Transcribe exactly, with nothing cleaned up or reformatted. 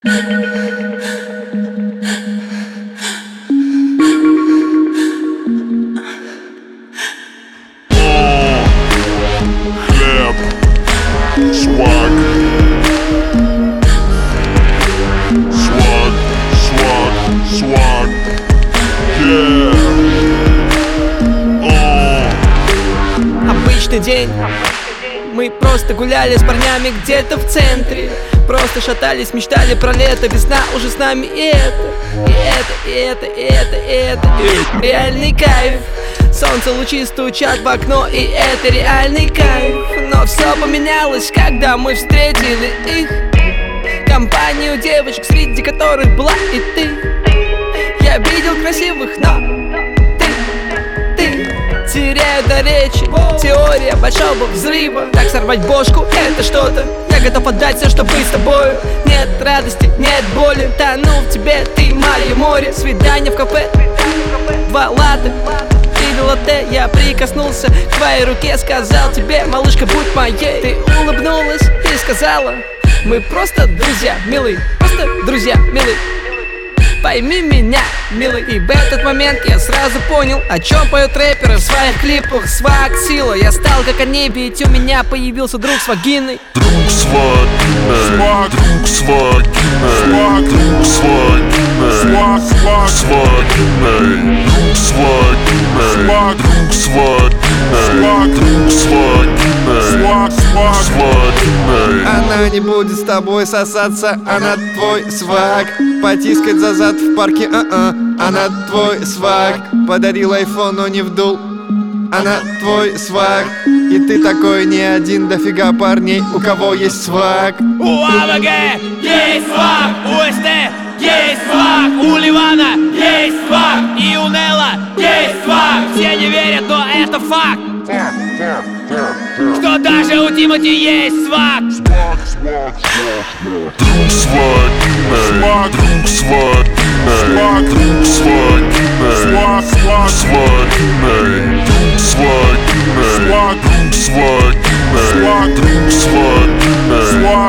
Хлеб, сваг, сваг, сваг, сваг, yeah. Обычный день. Мы просто гуляли с парнями где-то в центре. Просто шатались, мечтали про лето. Весна уже с нами, и это, и это, и это, и это, и это, и это реальный кайф. Солнце лучи стучат в окно, и это реальный кайф. Но все поменялось, когда мы встретили их. Компанию девочек, среди которых была и ты. Я видел красивых, но ты, ты теряю до речи. Теория большого взрыва. Так сорвать бошку, это что-то. Я готов отдать все, чтобы быть с тобою. Нет радости, нет боли. Тону в тебе, ты мое море. Свидание в кафе, два латте или латте. Я прикоснулся к твоей руке, сказал тебе: малышка, будь моей. Ты улыбнулась и сказала: мы просто друзья, милый. Просто друзья, милый. Пойми меня, милый. И в этот момент я сразу понял, о чем поют рэперы в своих клипах. Сваг, сила, я стал как они, ведь у меня появился друг с вагиной. Друг с вагиной, друг с вагиной, друг с вагиной, сваг с вагиной, друг с вагиной, друг с вагиной, друг с вагиной, сваг с вагиной. Она не будет с тобой сосаться, она твой сваг. Потискать за зад в парке, а-а. Она твой сваг. Подарил айфон, но не вдул. Она твой сваг. И ты такой не один, дофига парней, у кого есть сваг. У АВГ есть сваг, у СТ есть сваг, у Ливана есть сваг, и у Нелла есть сваг. Все не верят, но это факт, что даже у Тимати есть сваг. Друг с вагиной, друг с вагиной, друг с вагиной, сваг, сваг, сваг.